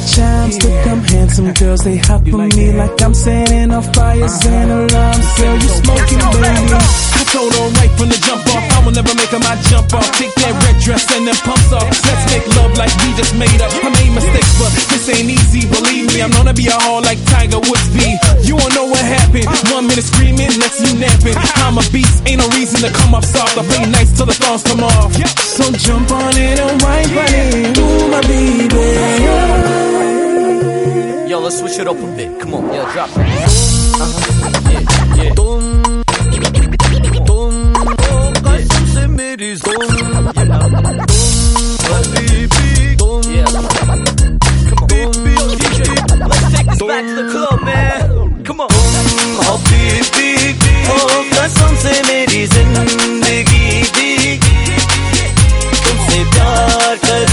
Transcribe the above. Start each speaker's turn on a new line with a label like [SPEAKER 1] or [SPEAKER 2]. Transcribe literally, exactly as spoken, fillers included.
[SPEAKER 1] chimes to come handsome girls, they hop for me like I'm setting off fires and alarms. Girl, you smoking, baby.
[SPEAKER 2] I told her right from the jump off, I will never make her my jump off. Take that red dress and then pumps off. Let's make love like we just made up. I made mistakes, but this ain't easy, believe me. I'm gonna be a hall like Tiger Woods be. You won't know what happened. One minute screaming, next you napping. I'm a beast, ain't no reason to come up soft. I play nice till the thongs come off.
[SPEAKER 1] So jump on it and wine for it, ooh my baby.
[SPEAKER 3] Yo, let's switch it up a bit. Come on, yeah, drop it. Uh-huh. Yeah, yeah. Dum, dum, oh, kasam se meri dum, dum, baby, dum, yeah. Come on, baby, D J, let's take this back to the club, man. Come on, oh baby, oh kasam se meri zindagi di, tumse pyar kar